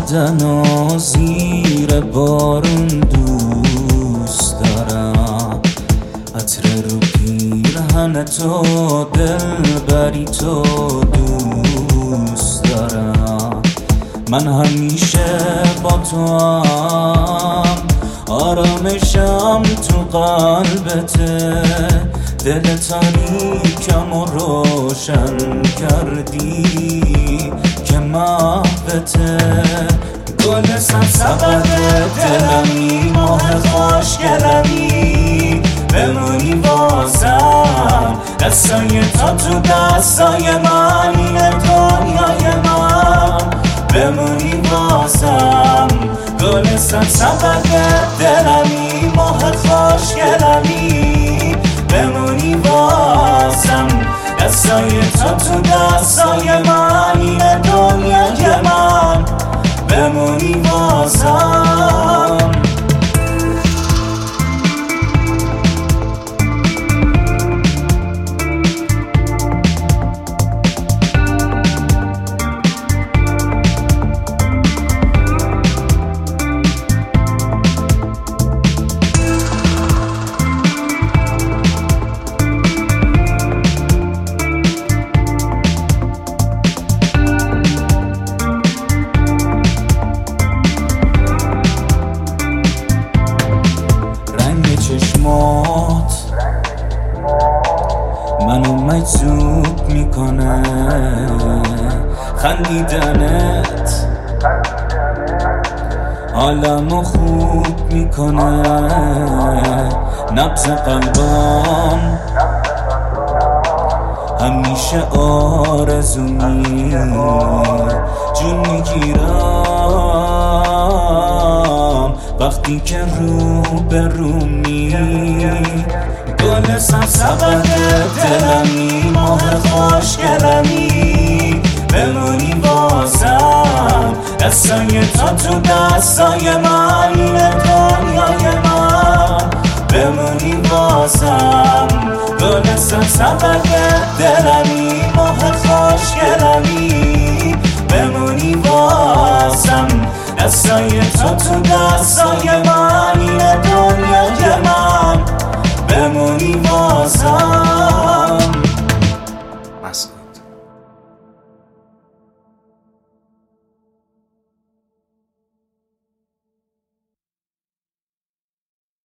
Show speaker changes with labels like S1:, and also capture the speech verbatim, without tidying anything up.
S1: اومدن و زیر بارون دوست دارم، عطر رو پیرهن تو، دل بری تو دوست دارم. من همیشه با تو هم، آرامشم تو قلبته، دل تاریکم و روشن کردی که محبته. گل سبزه دلمی، ماه خوشگلمی، بمونی بازم دستای تا تو دستای من، این دنیای من بمونی بازم. گل سبزه دلمی، ماه خوشگلمی، بمونی بازم دستای تو تو دستای من، این دنیای من بمونی بازم. چشمات منو مجذوب میکنه، خندیدنت حالمو خوب میکنه، نبض قلبم همیشه آرزومی، جون میگیرم وقتی که رو به رومی. گل سبزه دلمی، ماه خوشگلمی، بمونی بازم دستای تا تو دستای من، این دنیای من بمونی بازم. گل سبزه دلمی، ماه خوشگلمی، بمونی بازم دستای تو تو دستای من، این دنیای من بمونی بازم.